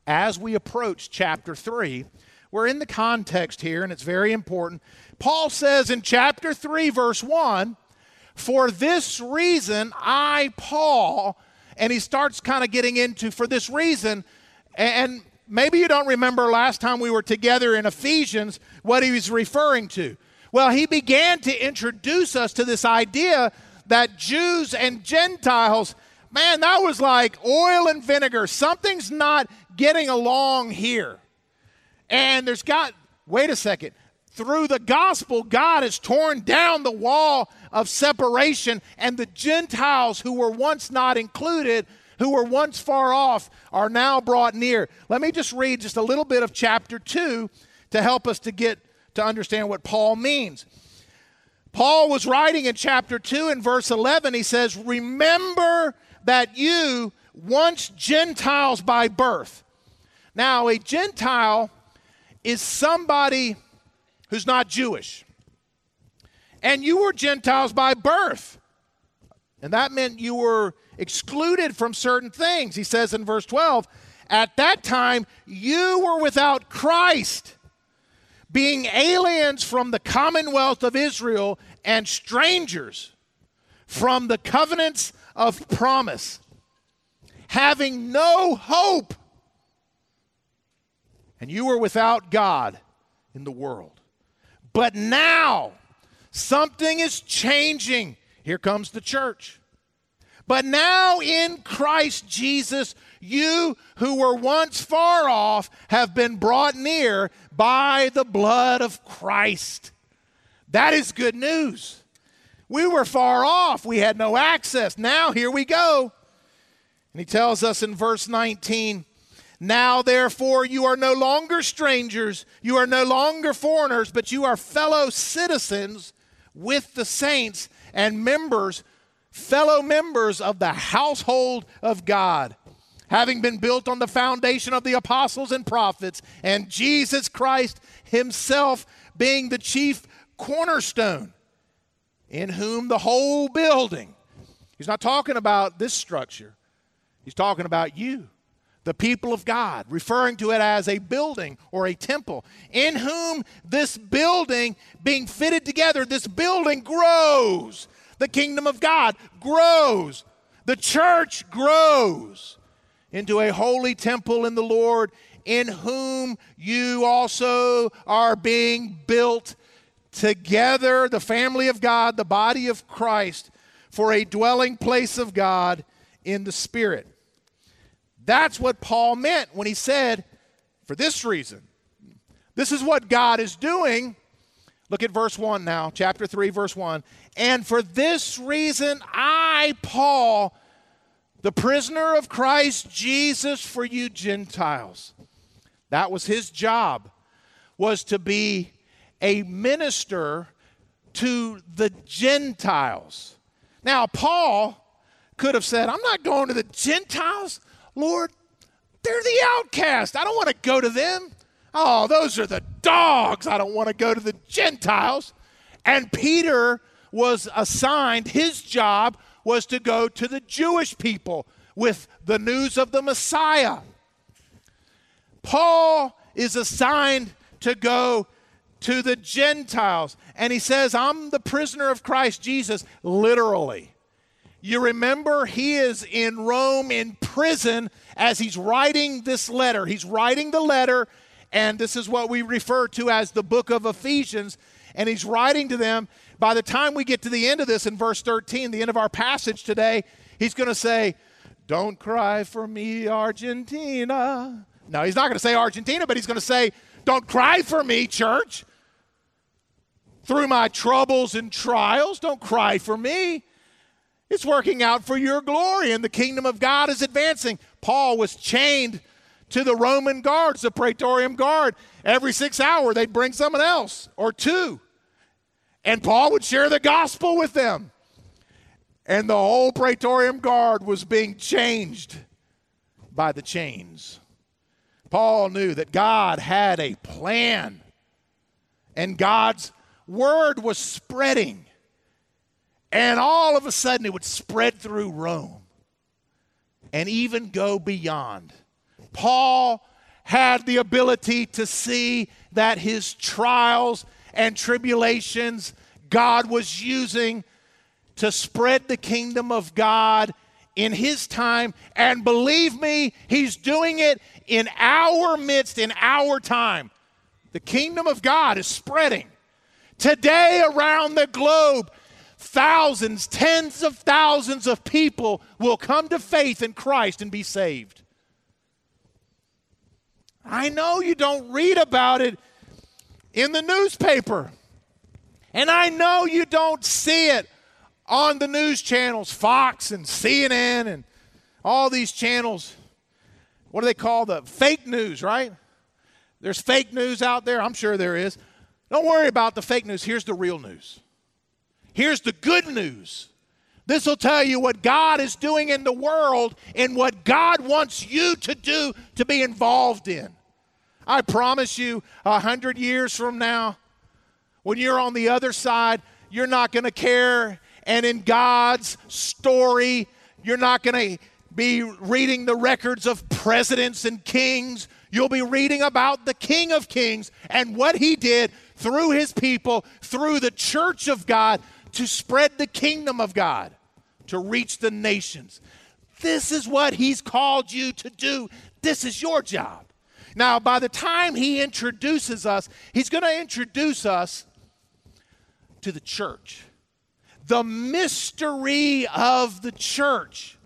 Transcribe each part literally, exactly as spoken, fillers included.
as we approach chapter three. We're in the context here, and it's very important. Paul says in chapter three, verse one, "For this reason, I, Paul," and he starts kind of getting into for this reason, and maybe you don't remember last time we were together in Ephesians what he was referring to. Well, he began to introduce us to this idea that Jews and Gentiles, man, that was like oil and vinegar. Something's not getting along here. And there's got, wait a second, through the gospel, God has torn down the wall of separation, and the Gentiles who were once not included, who were once far off, are now brought near. Let me just read just a little bit of chapter two to help us to get to understand what Paul means. Paul was writing in chapter two in verse eleven. He says, "Remember that you once Gentiles by birth." Now, a Gentile is somebody who's not Jewish. And you were Gentiles by birth. And that meant you were excluded from certain things. He says in verse twelve, "At that time you were without Christ, being aliens from the commonwealth of Israel and strangers from the covenants of promise, having no hope. And you were without God in the world. But now something is changing." Here comes the church. "But now in Christ Jesus, you who were once far off have been brought near by the blood of Christ." That is good news. We were far off. We had no access. Now here we go. And he tells us in verse nineteen, "Now therefore you are no longer strangers, you are no longer foreigners, but you are fellow citizens with the saints and members, fellow members of the household of God, having been built on the foundation of the apostles and prophets, and Jesus Christ himself being the chief cornerstone, in whom the whole building," he's not talking about this structure, he's talking about you, the people of God, referring to it as a building or a temple, "in whom this building being fitted together," this building grows. The kingdom of God grows. The church grows into a holy temple in the Lord, in whom you also are being built together, the family of God, the body of Christ, for a dwelling place of God in the Spirit. That's what Paul meant when he said, "For this reason." This is what God is doing. Look at verse one now, chapter three, verse one. "And for this reason, I, Paul, the prisoner of Christ Jesus for you Gentiles." That was his job, was to be a minister to the Gentiles. Now, Paul could have said, "I'm not going to the Gentiles. Lord, they're the outcast. I don't want to go to them. Oh, those are the dogs. I don't want to go to the Gentiles." And Peter was assigned, his job was to go to the Jewish people with the news of the Messiah. Paul is assigned to go to the Gentiles. And he says, "I'm the prisoner of Christ Jesus," literally. You remember he is in Rome in prison as he's writing this letter. He's writing the letter, and this is what we refer to as the book of Ephesians. And he's writing to them. By the time we get to the end of this in verse thirteen, the end of our passage today, he's going to say, "Don't cry for me, Argentina." No, he's not going to say Argentina, but he's going to say, "Don't cry for me, church. Through my troubles and trials, don't cry for me. It's working out for your glory, and the kingdom of God is advancing." Paul was chained to the Roman guards, the Praetorium Guard. Every six hours, they'd bring someone else or two. And Paul would share the gospel with them. And the whole Praetorium Guard was being changed by the chains. Paul knew that God had a plan, and God's word was spreading. And all of a sudden, it would spread through Rome and even go beyond. Paul had the ability to see that his trials and tribulations God was using to spread the kingdom of God in his time. And believe me, he's doing it in our midst, in our time. The kingdom of God is spreading. Today around the globe, thousands, tens of thousands of people will come to faith in Christ and be saved. I know you don't read about it in the newspaper. And I know you don't see it on the news channels, Fox and C N N and all these channels. What do they call the fake news, right? There's fake news out there. I'm sure there is. Don't worry about the fake news. Here's the real news. Here's the good news. This will tell you what God is doing in the world and what God wants you to do to be involved in. I promise you, a hundred years from now, when you're on the other side, you're not going to care. And in God's story, you're not going to be reading the records of presidents and kings. You'll be reading about the King of Kings and what he did through his people, through the church of God, to spread the kingdom of God, to reach the nations. This is what he's called you to do. This is your job. Now, by the time he introduces us, he's going to introduce us to the church. The mystery of the church.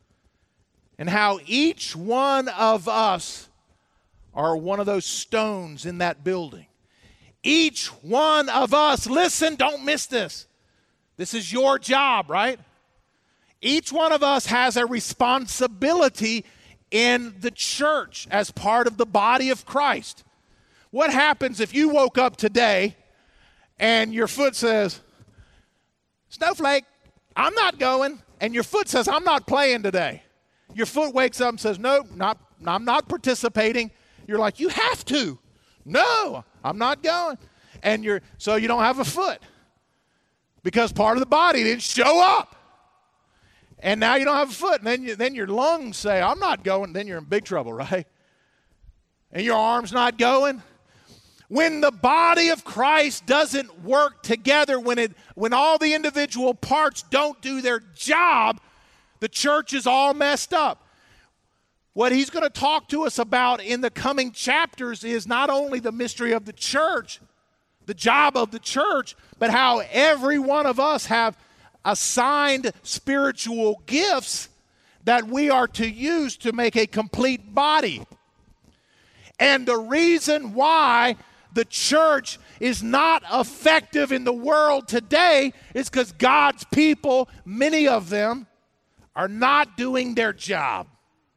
And how each one of us are one of those stones in that building. Each one of us, listen, don't miss this. This is your job, right? Each one of us has a responsibility in the church as part of the body of Christ. What happens if you woke up today and your foot says, Snowflake, I'm not going, and your foot says, I'm not playing today. Your foot wakes up and says, no, not, I'm not participating. You're like, you have to. No, I'm not going. And you're so you don't have a foot because part of the body didn't show up. And now you don't have a foot. And then, you, then your lungs say, I'm not going. Then you're in big trouble, right? And your arm's not going. When the body of Christ doesn't work together, when it when all the individual parts don't do their job, the church is all messed up. What he's going to talk to us about in the coming chapters is not only the mystery of the church, the job of the church, but how every one of us have assigned spiritual gifts that we are to use to make a complete body. And the reason why the church is not effective in the world today is because God's people, many of them, are not doing their job.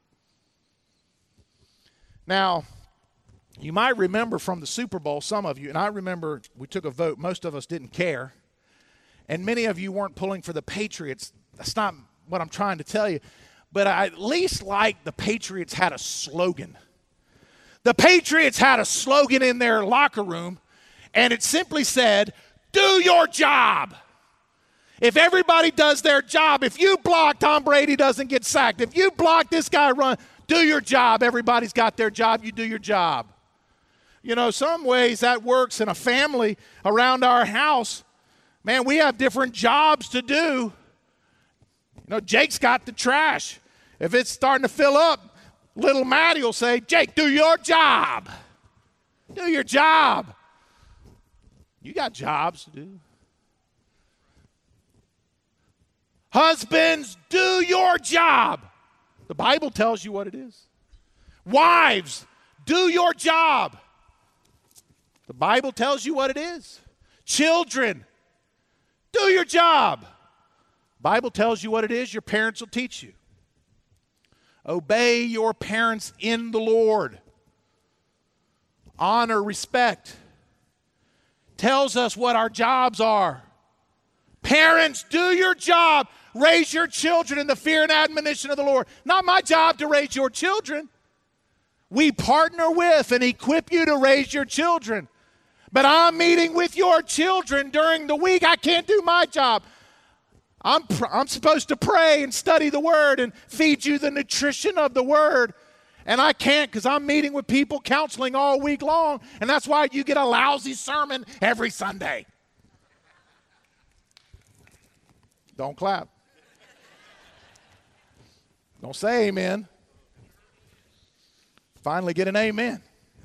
Now, you might remember from the Super Bowl, some of you, and I remember we took a vote. Most of us didn't care. And many of you weren't pulling for the Patriots. That's not what I'm trying to tell you. But I at least like the Patriots had a slogan. The Patriots had a slogan in their locker room, and it simply said, do your job. If everybody does their job, if you block, Tom Brady doesn't get sacked. If you block, this guy run, do your job. Everybody's got their job. You do your job. You know, some ways that works in a family around our house. Man, we have different jobs to do. You know, Jake's got the trash. If it's starting to fill up, little Maddie will say, Jake, do your job. Do your job. You got jobs to do. Husbands, do your job. The Bible tells you what it is. Wives, do your job. The Bible tells you what it is. Children, do your job. The Bible tells you what it is. Your parents will teach you. Obey your parents in the Lord. Honor, respect. Tells us what our jobs are. Parents, do your job. Raise your children in the fear and admonition of the Lord. Not my job to raise your children. We partner with and equip you to raise your children. But I'm meeting with your children during the week. I can't do my job. I'm, pr- I'm supposed to pray and study the Word and feed you the nutrition of the Word. And I can't because I'm meeting with people, counseling all week long, and that's why you get a lousy sermon every Sunday. Don't clap. Don't say amen. Finally get an amen.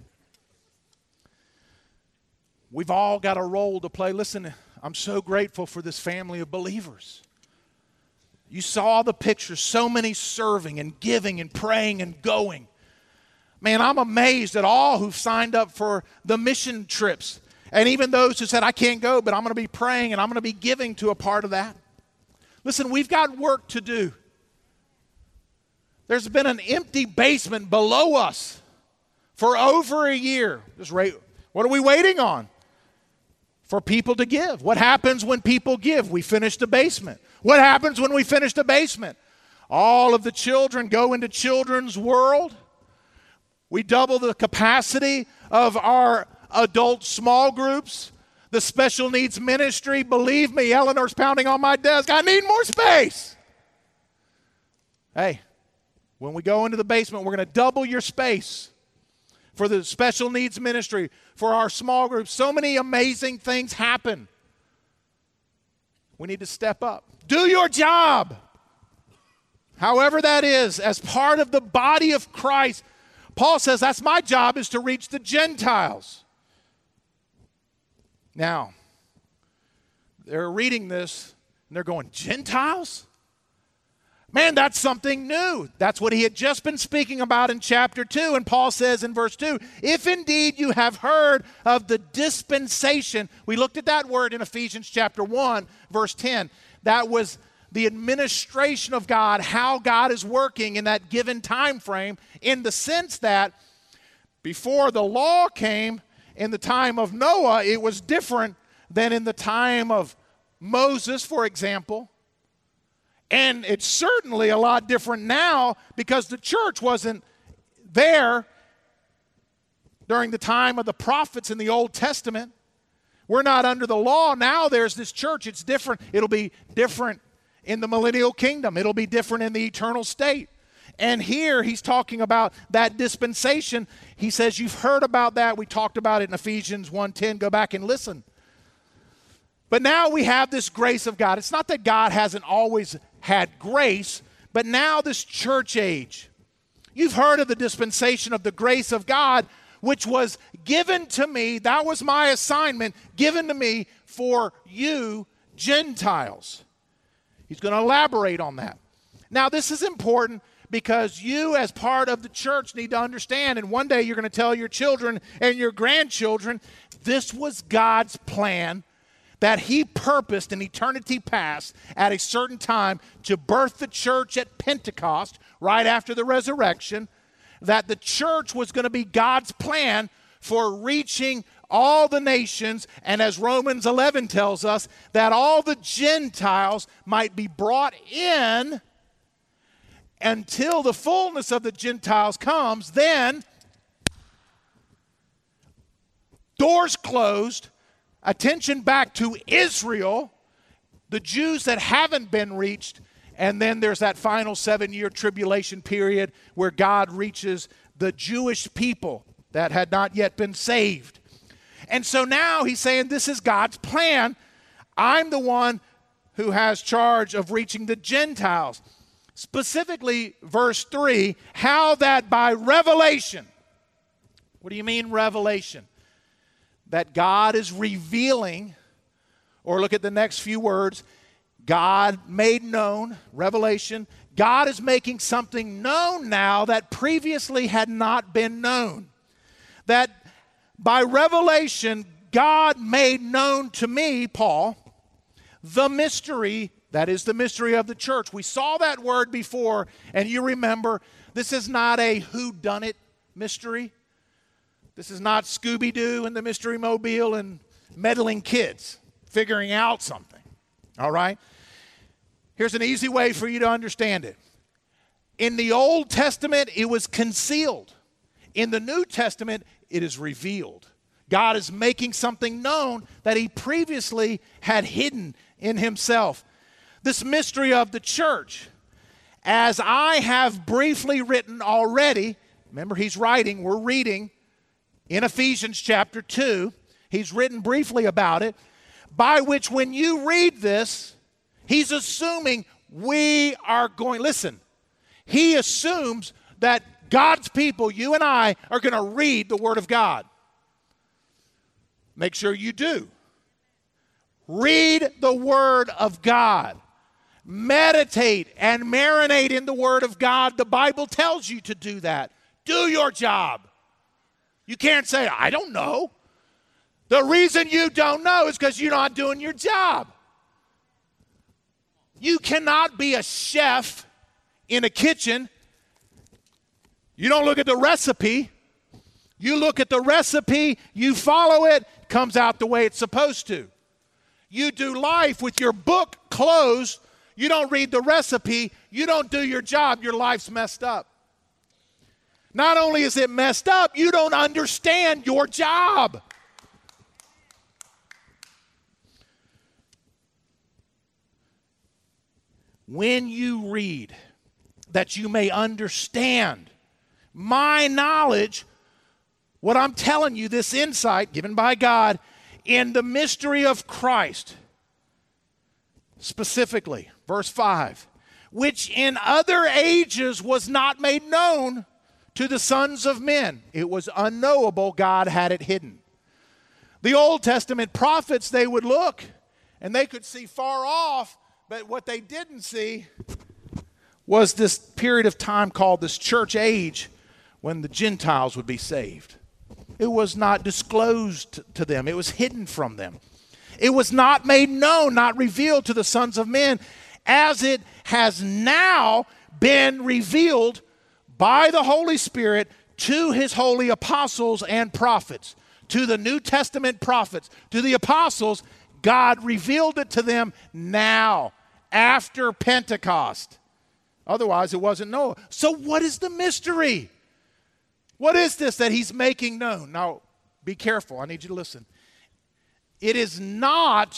We've all got a role to play. Listen, I'm so grateful for this family of believers. You saw the pictures, so many serving and giving and praying and going. Man, I'm amazed at all who've signed up for the mission trips. And even those who said, I can't go, but I'm going to be praying and I'm going to be giving to a part of that. Listen, we've got work to do. There's been an empty basement below us for over a year. Just right, what are we waiting on? For people to give. What happens when people give? We finish the basement. What happens when we finish the basement? All of the children go into Children's World. We double the capacity of our adult small groups. The special needs ministry, believe me, Eleanor's pounding on my desk. I need more space. Hey, when we go into the basement, we're going to double your space for the special needs ministry, for our small groups. So many amazing things happen. We need to step up. Do your job. However that is, as part of the body of Christ. Paul says, that's my job, is to reach the Gentiles. Now, they're reading this, and they're going, Gentiles? Man, that's something new. That's what he had just been speaking about in chapter two. And Paul says in verse two, if indeed you have heard of the dispensation. We looked at that word in Ephesians chapter one, verse ten. That was the administration of God, how God is working in that given time frame, in the sense that before the law came, in the time of Noah, it was different than in the time of Moses, for example. And it's certainly a lot different now because the church wasn't there during the time of the prophets in the Old Testament. We're not under the law. Now there's this church. It's different. It'll be different in the millennial kingdom. It'll be different in the eternal state. And here he's talking about that dispensation. He says, you've heard about that. We talked about it in Ephesians one ten. Go back and listen. But now we have this grace of God. It's not that God hasn't always had grace, but now this church age. You've heard of the dispensation of the grace of God, which was given to me. That was my assignment, given to me for you Gentiles. He's going to elaborate on that. Now, this is important because you, as part of the church, need to understand, and one day you're going to tell your children and your grandchildren, this was God's plan that he purposed in eternity past at a certain time to birth the church at Pentecost, right after the resurrection, that the church was going to be God's plan for reaching all the nations, and as Romans eleven tells us, that all the Gentiles might be brought in until the fullness of the Gentiles comes. Then doors closed, attention back to Israel, the Jews that haven't been reached, and then there's that final seven-year tribulation period where God reaches the Jewish people that had not yet been saved. And so now he's saying this is God's plan. I'm the one who has charge of reaching the Gentiles. Specifically, verse three, how that by revelation. What do you mean revelation? That God is revealing, or look at the next few words, God made known, revelation. God is making something known now that previously had not been known. That by revelation, God made known to me, Paul, the mystery, that is the mystery of the church. We saw that word before, and you remember, this is not a whodunit mystery. This is not Scooby-Doo and the Mystery Mobile and meddling kids figuring out something, all right? Here's an easy way for you to understand it. In the Old Testament, it was concealed. In the New Testament, it is revealed. God is making something known that he previously had hidden in himself. This mystery of the church, as I have briefly written already, Remember, he's writing, we're reading in Ephesians chapter two. He's written briefly about it, by which when you read this, he's assuming we are going, listen, he assumes that God's people, you and I, are going to read the Word of God. Make sure you do. Read the Word of God. Meditate and marinate in the Word of God. The Bible tells you to do that. Do your job. You can't say, I don't know. The reason you don't know is because you're not doing your job. You cannot be a chef in a kitchen. You don't look at the recipe. You look at the recipe, you follow it, comes out the way it's supposed to. You do life with your book closed. You don't read the recipe. You don't do your job. Your life's messed up. Not only is it messed up, you don't understand your job. When you read, that you may understand my knowledge, what I'm telling you, this insight given by God in the mystery of Christ, specifically, verse five, which in other ages was not made known to the sons of men. It was unknowable. God had it hidden. The Old Testament prophets, they would look and they could see far off, but what they didn't see was this period of time called this church age when the Gentiles would be saved. It was not disclosed to them. It was hidden from them. It was not made known, not revealed to the sons of men, as it has now been revealed by the Holy Spirit to his holy apostles and prophets. To the New Testament prophets, to the apostles, God revealed it to them now, after Pentecost. Otherwise, it wasn't known. So what is the mystery? What is this that he's making known? Now, be careful. I need you to listen. It is not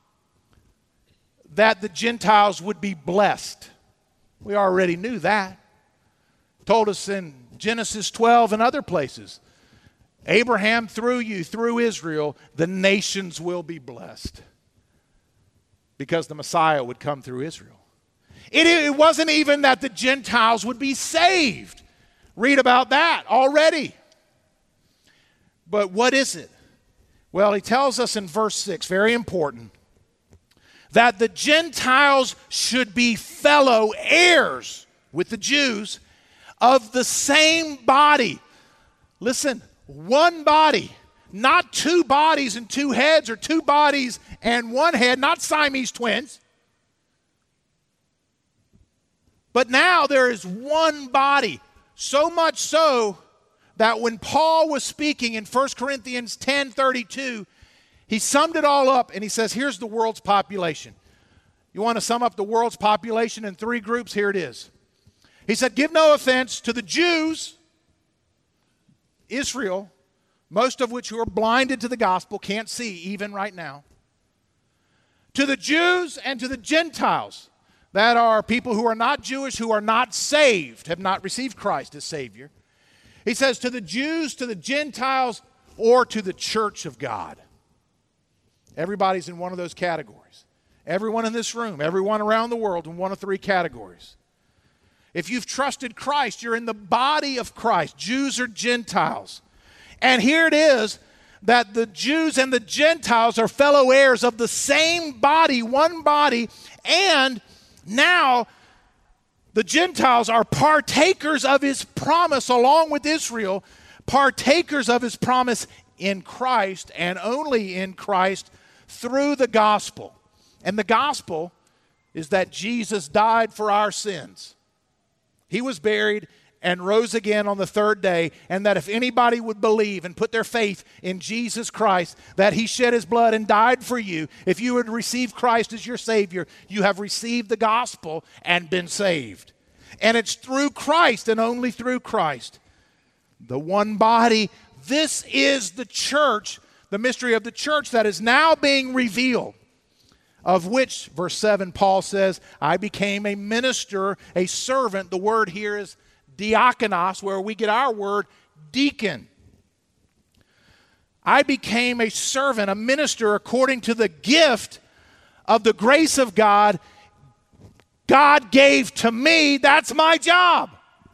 that the Gentiles would be blessed. We already knew that. Told us in Genesis twelve and other places. Abraham, through you, through Israel, the nations will be blessed. Because the Messiah would come through Israel. It, it wasn't even that the Gentiles would be saved. Read about that already. But what is it? Well, he tells us in verse six, very important, that the Gentiles should be fellow heirs with the Jews of the same body. Listen, one body, not two bodies and two heads, or two bodies and one head, not Siamese twins. But now there is one body, so much so that when Paul was speaking in First Corinthians ten thirty-two, he summed it all up and he says, here's the world's population. You want to sum up the world's population in three groups? Here it is. He said, give no offense to the Jews, Israel, most of which who are blinded to the gospel, can't see even right now. To the Jews and to the Gentiles, that are people who are not Jewish, who are not saved, have not received Christ as Savior. He says to the Jews, to the Gentiles, or to the church of God. Everybody's in one of those categories. Everyone in this room, everyone around the world in one of three categories. If you've trusted Christ, you're in the body of Christ, Jews or Gentiles. And here it is that the Jews and the Gentiles are fellow heirs of the same body, one body, and now the Gentiles are partakers of his promise along with Israel, partakers of his promise in Christ and only in Christ through the gospel. And the gospel is that Jesus died for our sins. He was buried and rose again on the third day, and that if anybody would believe and put their faith in Jesus Christ, that he shed his blood and died for you, if you would receive Christ as your Savior, you have received the gospel and been saved. And it's through Christ and only through Christ. The one body, this is the church, the mystery of the church that is now being revealed. Of which, verse seven, Paul says, I became a minister, a servant. The word here is diakonos, where we get our word deacon. I became a servant, a minister, according to the gift of the grace of God God gave to me. That's my job.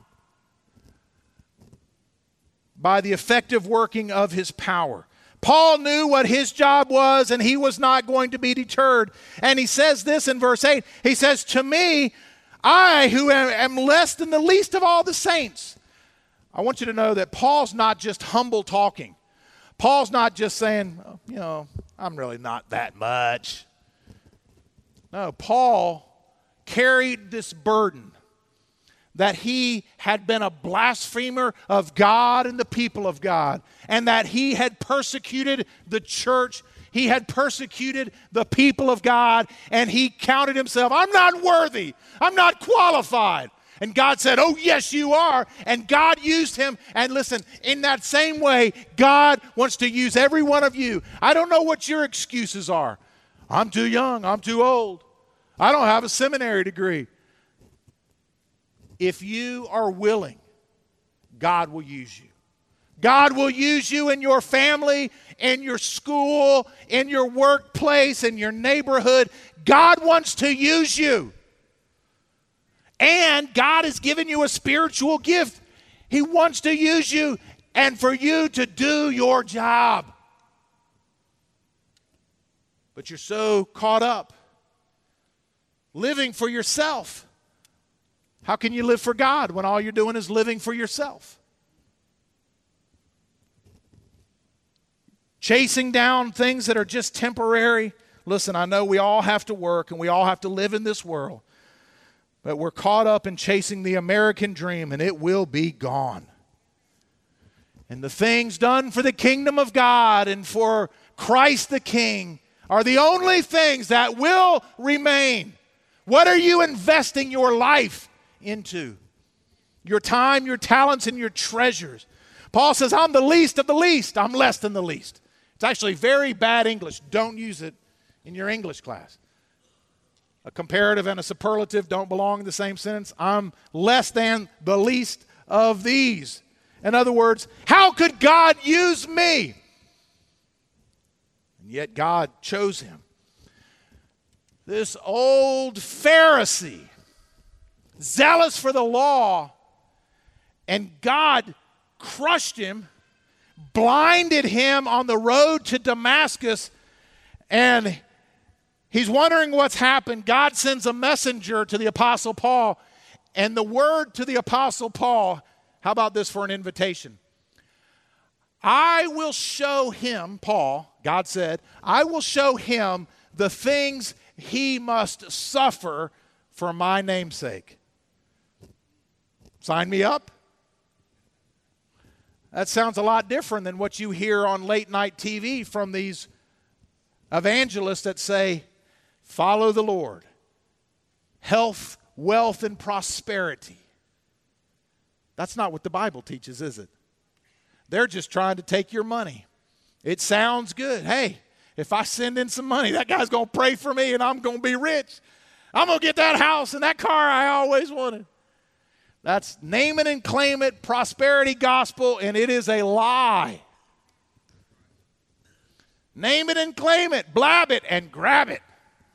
By the effective working of his power. Paul knew what his job was, and he was not going to be deterred. And he says this in verse eight. He says, to me, I who am less than the least of all the saints. I want you to know that Paul's not just humble talking. Paul's not just saying, oh, you know, I'm really not that much. No, Paul carried this burden that he had been a blasphemer of God and the people of God, and that he had persecuted the church. He had persecuted the people of God, and he counted himself, I'm not worthy. I'm not qualified. And God said, oh, yes, you are. And God used him. And listen, in that same way, God wants to use every one of you. I don't know what your excuses are. I'm too young. I'm too old. I don't have a seminary degree. If you are willing, God will use you. God will use you in your family, in your school, in your workplace, in your neighborhood. God wants to use you. And God has given you a spiritual gift. He wants to use you and for you to do your job. But you're so caught up living for yourself. How can you live for God when all you're doing is living for yourself? Chasing down things that are just temporary. Listen, I know we all have to work and we all have to live in this world. But we're caught up in chasing the American dream, and it will be gone. And the things done for the kingdom of God and for Christ the King are the only things that will remain. What are you investing your life into? Your time, your talents, and your treasures. Paul says, I'm the least of the least. I'm less than the least. It's actually very bad English. Don't use it in your English class. A comparative and a superlative don't belong in the same sentence. I'm less than the least of these. In other words, how could God use me? And yet God chose him. This old Pharisee, zealous for the law, and God crushed him, blinded him on the road to Damascus, and he's wondering what's happened. God sends a messenger to the Apostle Paul, and the word to the Apostle Paul, how about this for an invitation? I will show him, Paul, God said, I will show him the things he must suffer for my name's sake. Sign me up? That sounds a lot different than what you hear on late night T V from these evangelists that say, follow the Lord. Health, wealth, and prosperity. That's not what the Bible teaches, is it? They're just trying to take your money. It sounds good. Hey, if I send in some money, that guy's going to pray for me and I'm going to be rich. I'm going to get that house and that car I always wanted. That's name it and claim it, prosperity gospel, and it is a lie. Name it and claim it, blab it and grab it.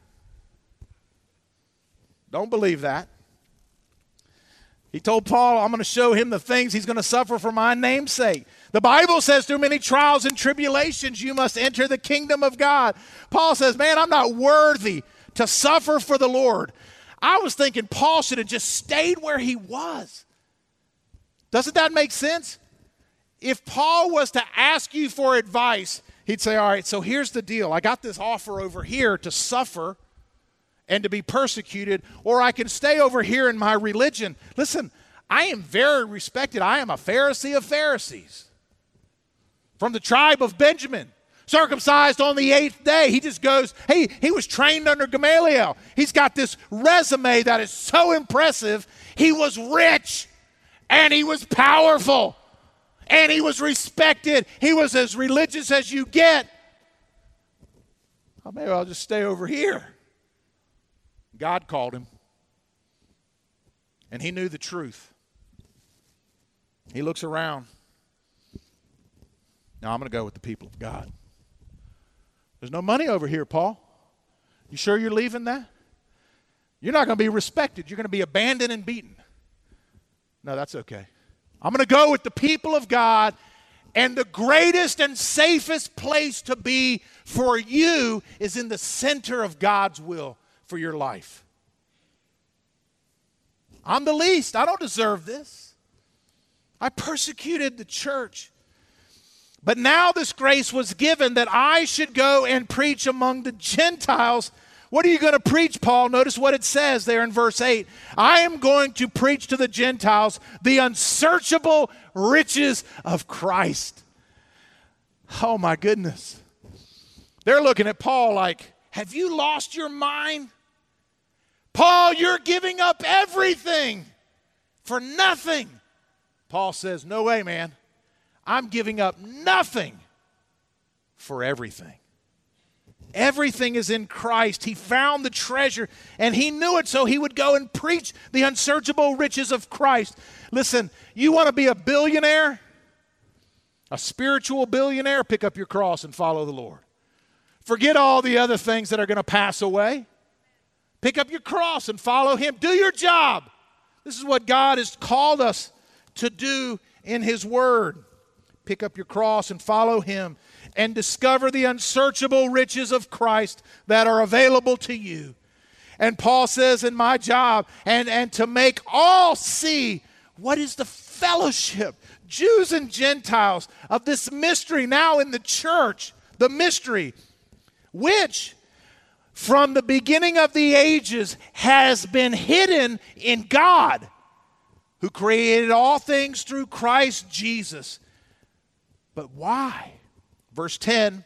Don't believe that. He told Paul, I'm going to show him the things he's going to suffer for my name's sake. The Bible says through many trials and tribulations, you must enter the kingdom of God. Paul says, man, I'm not worthy to suffer for the Lord. I was thinking Paul should have just stayed where he was. Doesn't that make sense? If Paul was to ask you for advice, he'd say, all right, so here's the deal. I got this offer over here to suffer and to be persecuted, or I can stay over here in my religion. Listen, I am very respected. I am a Pharisee of Pharisees. From the tribe of Benjamin, circumcised on the eighth day. He just goes, hey, he was trained under Gamaliel. He's got this resume that is so impressive. He was rich, and he was powerful, and he was respected. He was as religious as you get. Oh, maybe I'll just stay over here. God called him, and he knew the truth. He looks around. Now I'm going to go with the people of God. There's no money over here, Paul. You sure you're leaving that? You're not going to be respected. You're going to be abandoned and beaten. No, that's okay. I'm going to go with the people of God, and the greatest and safest place to be for you is in the center of God's will for your life. I'm the least. I don't deserve this. I persecuted the church. But now this grace was given that I should go and preach among the Gentiles. What are you going to preach, Paul? Notice what it says there in verse eight. I am going to preach to the Gentiles the unsearchable riches of Christ. Oh my goodness. They're looking at Paul like, have you lost your mind? Paul, you're giving up everything for nothing. Paul says, no way, man. I'm giving up nothing for everything. Everything is in Christ. He found the treasure, and he knew it, so he would go and preach the unsearchable riches of Christ. Listen, you want to be a billionaire, a spiritual billionaire? Pick up your cross and follow the Lord. Forget all the other things that are going to pass away. Pick up your cross and follow him. Do your job. This is what God has called us to do in his word. Pick up your cross and follow him and discover the unsearchable riches of Christ that are available to you. And Paul says, in my job, and, and to make all see what is the fellowship, Jews and Gentiles, of this mystery now in the church, the mystery, which from the beginning of the ages has been hidden in God, who created all things through Christ Jesus. But why? Verse ten,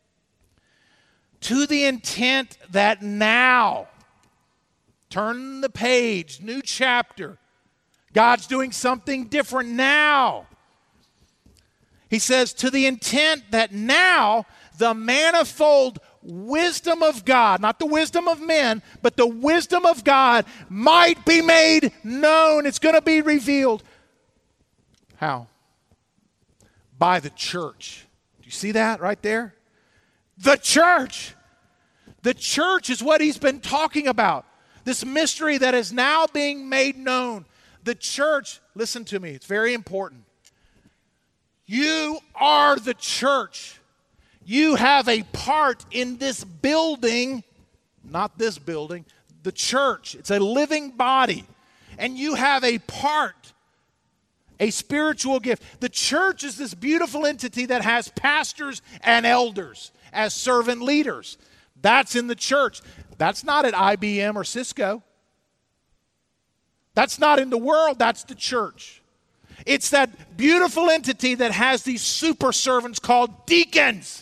to the intent that now, turn the page, new chapter, God's doing something different now. He says, to the intent that now the manifold wisdom of God, not the wisdom of men, but the wisdom of God might be made known. It's going to be revealed. How? By the church. Do you see that right there? The church. The church is what he's been talking about. This mystery that is now being made known. The church, listen to me, it's very important. You are the church. You have a part in this building, not this building, the church. It's a living body. And you have a part, a spiritual gift. The church is this beautiful entity that has pastors and elders as servant leaders. That's in the church. That's not at I B M or Cisco. That's not in the world. That's the church. It's that beautiful entity that has these super servants called deacons.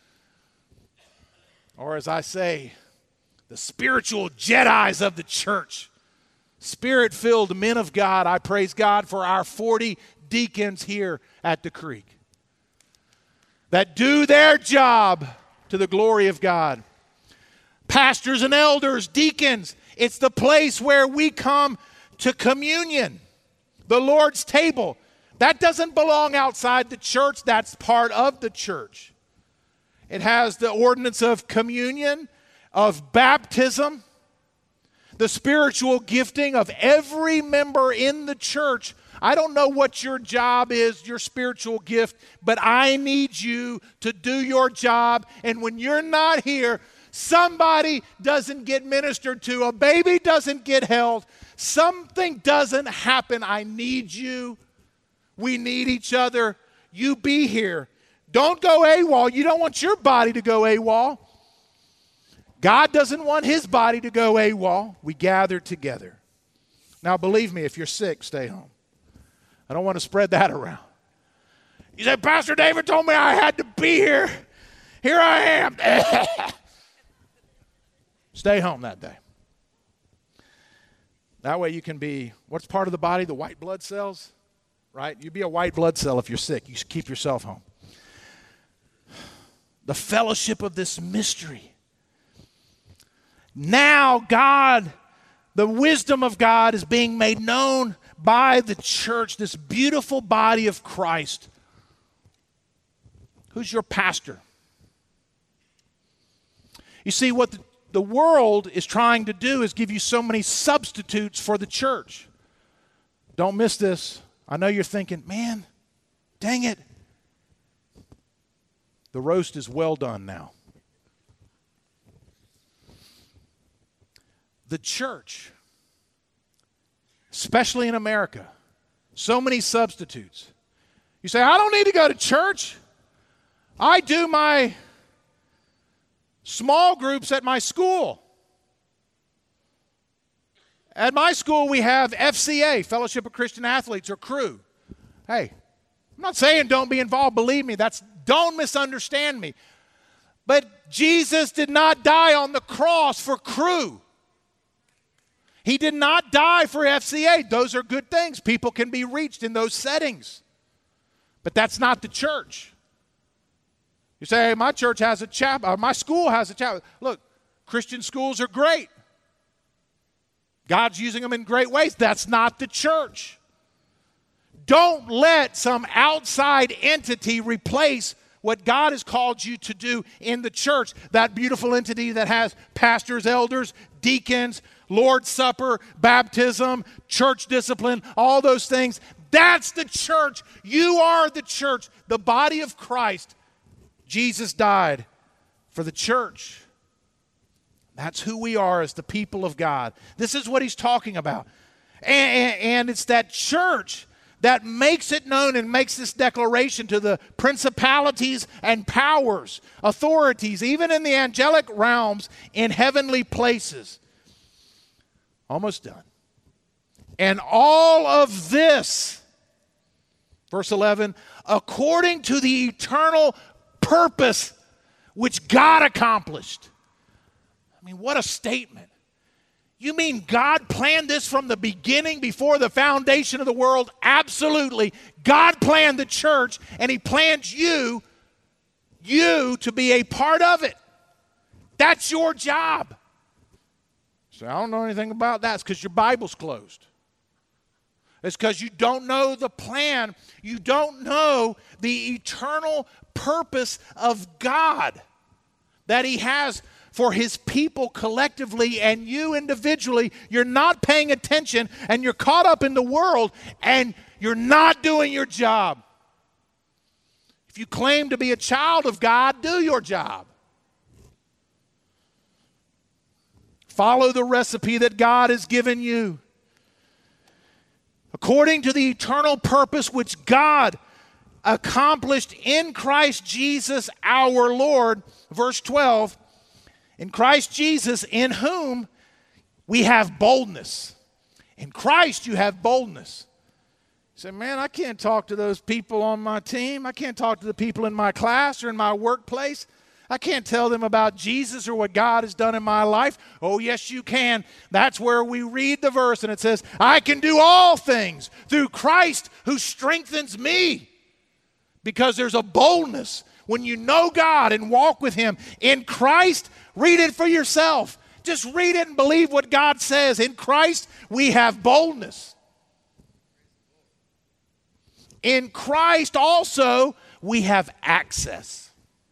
Or as I say, the spiritual Jedis of the church. Spirit-filled men of God. I praise God for our forty deacons here at the Creek that do their job to the glory of God. Pastors and elders, deacons, it's the place where we come to communion, the Lord's table. That doesn't belong outside the church. That's part of the church. It has the ordinance of communion, of baptism, the spiritual gifting of every member in the church. I don't know what your job is, your spiritual gift, but I need you to do your job. And when you're not here, somebody doesn't get ministered to, a baby doesn't get held, something doesn't happen. I need you. We need each other. You be here. Don't go AWOL. You don't want your body to go AWOL. God doesn't want his body to go AWOL. We gather together. Now, believe me, if you're sick, stay home. I don't want to spread that around. You say, Pastor David told me I had to be here. Here I am. Stay home that day. That way you can be, what's part of the body? The white blood cells, right? You'd be a white blood cell if you're sick. You keep yourself home. The fellowship of this mystery. Now God, the wisdom of God is being made known by the church, this beautiful body of Christ. Who's your pastor? You see, what the, the world is trying to do is give you so many substitutes for the church. Don't miss this. I know you're thinking, man, dang it. The roast is well done now. The church, especially in America, so many substitutes. You say, I don't need to go to church. I do my small groups at my school. At my school, we have F C A, Fellowship of Christian Athletes, or crew. Hey, I'm not saying don't be involved. Believe me, that's don't misunderstand me. But Jesus did not die on the cross for crew. He did not die for F C A. Those are good things. People can be reached in those settings. But that's not the church. You say, hey, my church has a chapel, or my school has a chapel. Look, Christian schools are great. God's using them in great ways. That's not the church. Don't let some outside entity replace what God has called you to do in the church. That beautiful entity that has pastors, elders, deacons, Lord's Supper, baptism, church discipline, all those things. That's the church. You are the church, the body of Christ. Jesus died for the church. That's who we are as the people of God. This is what he's talking about. And, and it's that church that makes it known and makes this declaration to the principalities and powers, authorities, even in the angelic realms, in heavenly places. Almost done. And all of this, verse eleven, according to the eternal purpose which God accomplished. I mean, what a statement. You mean God planned this from the beginning, before the foundation of the world? Absolutely. God planned the church, and he planned you, you to be a part of it. That's your job. So I don't know anything about that. It's because your Bible's closed. It's because you don't know the plan. You don't know the eternal purpose of God that he has for his people collectively and you individually. You're not paying attention, and you're caught up in the world, and you're not doing your job. If you claim to be a child of God, do your job. Follow the recipe that God has given you. According to the eternal purpose which God accomplished in Christ Jesus our Lord, verse twelve, in Christ Jesus, in whom we have boldness. In Christ you have boldness. You say, man, I can't talk to those people on my team. I can't talk to the people in my class or in my workplace. I can't tell them about Jesus or what God has done in my life. Oh, yes, you can. That's where we read the verse, and it says, I can do all things through Christ who strengthens me. Because there's a boldness when you know God and walk with him. In Christ, read it for yourself. Just read it and believe what God says. In Christ, we have boldness. In Christ also, we have access.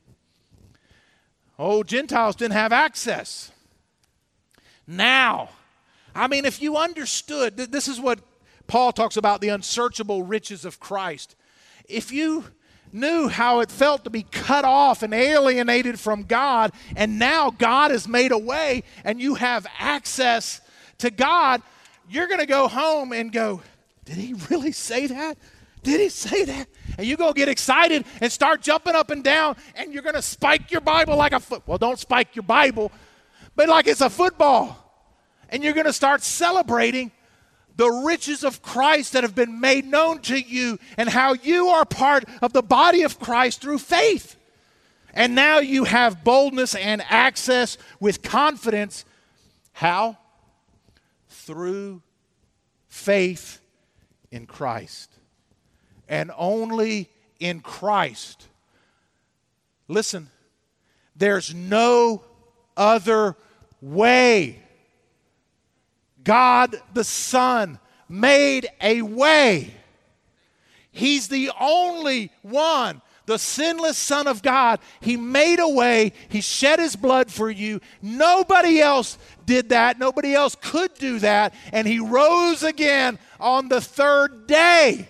Oh, Gentiles didn't have access. Now, I mean, if you understood, this is what Paul talks about, the unsearchable riches of Christ. If you knew how it felt to be cut off and alienated from God, and now God has made a way and you have access to God, you're going to go home and go, did he really say that? Did he say that? And you're going to get excited and start jumping up and down, and you're going to spike your Bible like a foot. Well, don't spike your Bible, but like it's a football. And you're going to start celebrating the riches of Christ that have been made known to you, and how you are part of the body of Christ through faith. And now you have boldness and access with confidence. How? Through faith in Christ. And only in Christ. Listen, there's no other way. God the Son made a way. He's the only one, the sinless Son of God. He made a way. He shed his blood for you. Nobody else did that. Nobody else could do that. And he rose again on the third day.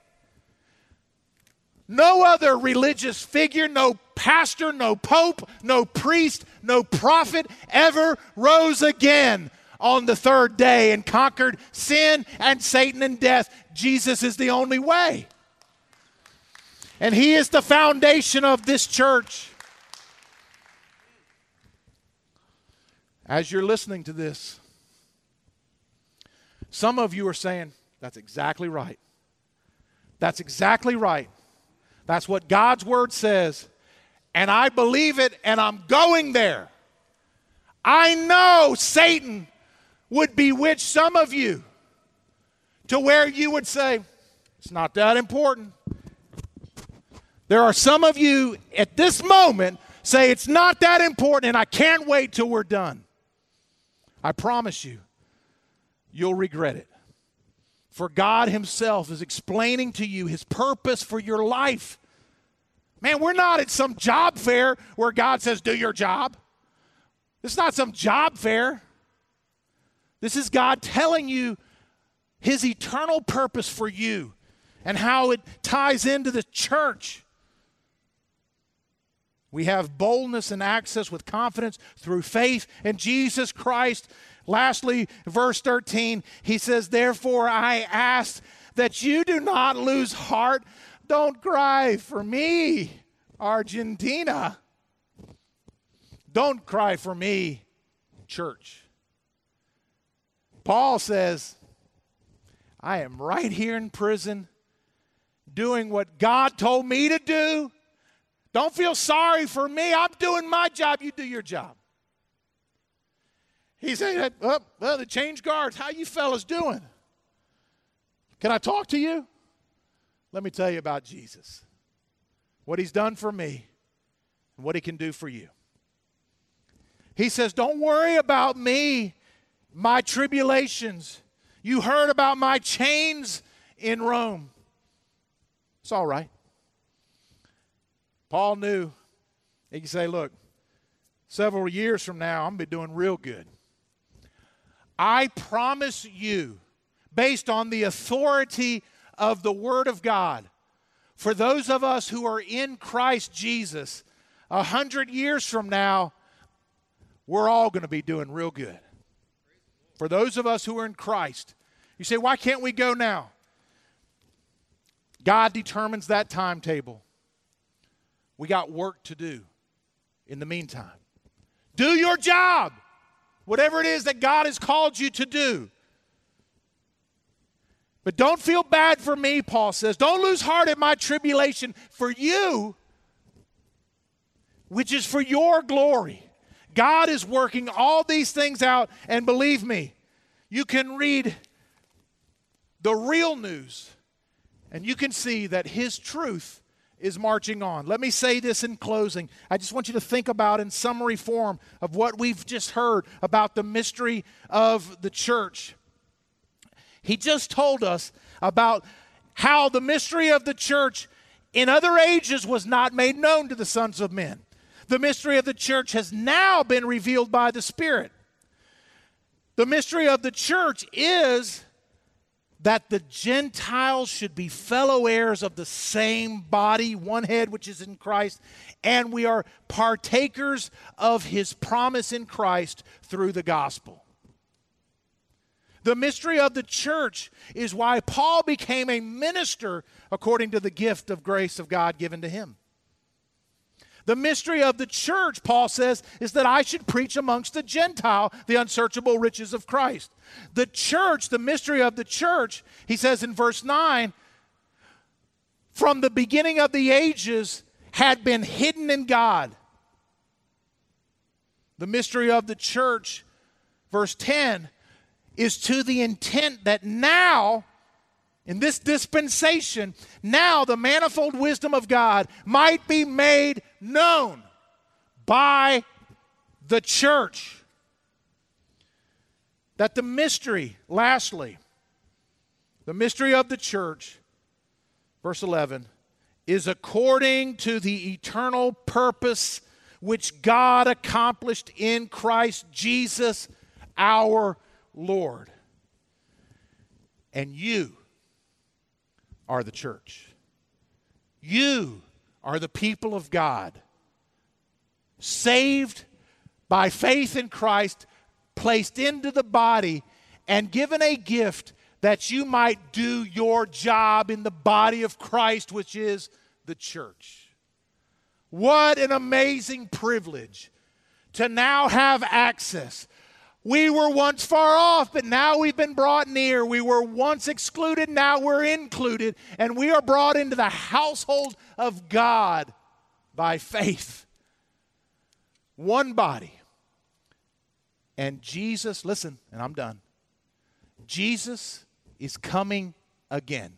No other religious figure, no pastor, no pope, no priest, no prophet ever rose again on the third day and conquered sin and Satan and death. Jesus is the only way. And he is the foundation of this church. As you're listening to this, some of you are saying, that's exactly right. That's exactly right. That's what God's word says. And I believe it, and I'm going there. I know Satan would bewitch some of you to where you would say, it's not that important. There are some of you at this moment say it's not that important and I can't wait till we're done. I promise you, you'll regret it. For God himself is explaining to you his purpose for your life. Man, we're not at some job fair where God says, do your job. This is not some job fair. This is God telling you his eternal purpose for you and how it ties into the church. We have boldness and access with confidence through faith in Jesus Christ. Lastly, verse thirteen, he says, therefore I ask that you do not lose heart. Don't cry for me, Argentina. Don't cry for me, church. Paul says, I am right here in prison doing what God told me to do. Don't feel sorry for me. I'm doing my job. You do your job. He said, oh, well, the change guards. How you fellas doing? Can I talk to you? Let me tell you about Jesus. What he's done for me and what he can do for you. He says, don't worry about me, my tribulations. You heard about my chains in Rome. It's all right. Paul knew he could say, look, several years from now, I'm going to be doing real good. I promise you, based on the authority of the Word of God, for those of us who are in Christ Jesus, a hundred years from now, we're all going to be doing real good. For those of us who are in Christ. You say, why can't we go now? God determines that timetable. We got work to do in the meantime. Do your job, whatever it is that God has called you to do. But don't feel bad for me, Paul says. Don't lose heart at my tribulation for you, which is for your glory. God is working all these things out, and believe me, you can read the real news, and you can see that his truth is marching on. Let me say this in closing. I just want you to think about in summary form of what we've just heard about the mystery of the church. He just told us about how the mystery of the church in other ages was not made known to the sons of men. The mystery of the church has now been revealed by the Spirit. The mystery of the church is that the Gentiles should be fellow heirs of the same body, one head, which is in Christ, and we are partakers of his promise in Christ through the gospel. The mystery of the church is why Paul became a minister according to the gift of grace of God given to him. The mystery of the church, Paul says, is that I should preach amongst the Gentile the unsearchable riches of Christ. The church, the mystery of the church, he says in verse nine, from the beginning of the ages had been hidden in God. The mystery of the church, verse ten, is to the intent that now, in this dispensation, now the manifold wisdom of God might be made known by the church. That the mystery, lastly, The mystery of the church, verse eleven, is according to the eternal purpose which God accomplished in Christ Jesus our Lord. And you are the church. You are the people of God, saved by faith in Christ, placed into the body, and given a gift that you might do your job in the body of Christ, which is the church. What an amazing privilege to now have access. We were once far off, but now we've been brought near. We were once excluded, now we're included, and we are brought into the household of God by faith. One body. And Jesus, listen, and I'm done. Jesus is coming again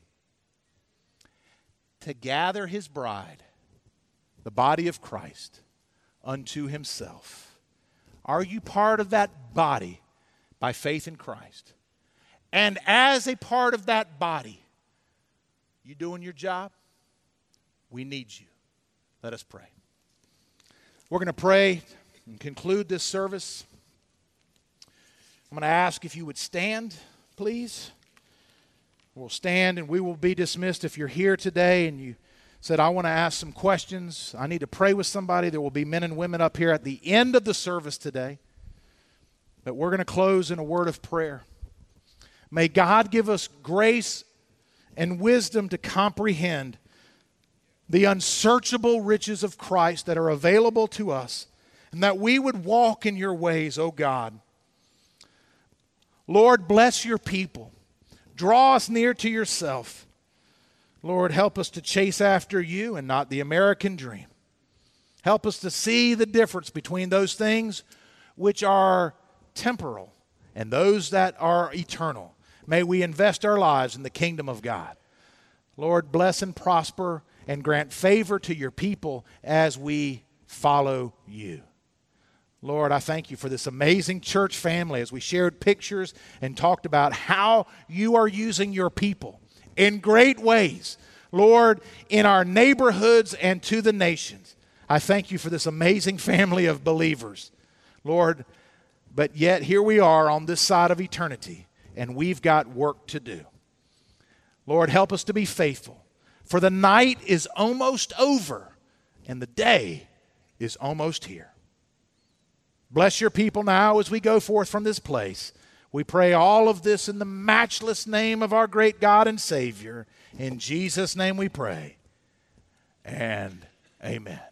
to gather his bride, the body of Christ, unto himself. Are you part of that body by faith in Christ? And as a part of that body, you doing your job? We need you. Let us pray. We're going to pray and conclude this service. I'm going to ask if you would stand, please. We'll stand and we will be dismissed. If you're here today and you said, I want to ask some questions, I need to pray with somebody, there will be men and women up here at the end of the service today. But we're going to close in a word of prayer. May God give us grace and wisdom to comprehend the unsearchable riches of Christ that are available to us, and that we would walk in your ways, O God. Lord, bless your people. Draw us near to yourself. Lord, help us to chase after you and not the American dream. Help us to see the difference between those things which are temporal and those that are eternal. May we invest our lives in the kingdom of God. Lord, bless and prosper and grant favor to your people as we follow you. Lord, I thank you for this amazing church family as we shared pictures and talked about how you are using your people in great ways, Lord, in our neighborhoods and to the nations. I thank you for this amazing family of believers, Lord, but yet here we are on this side of eternity, and we've got work to do. Lord, help us to be faithful, for the night is almost over, and the day is almost here. Bless your people now as we go forth from this place. We pray all of this in the matchless name of our great God and Savior. In Jesus' name we pray. And amen.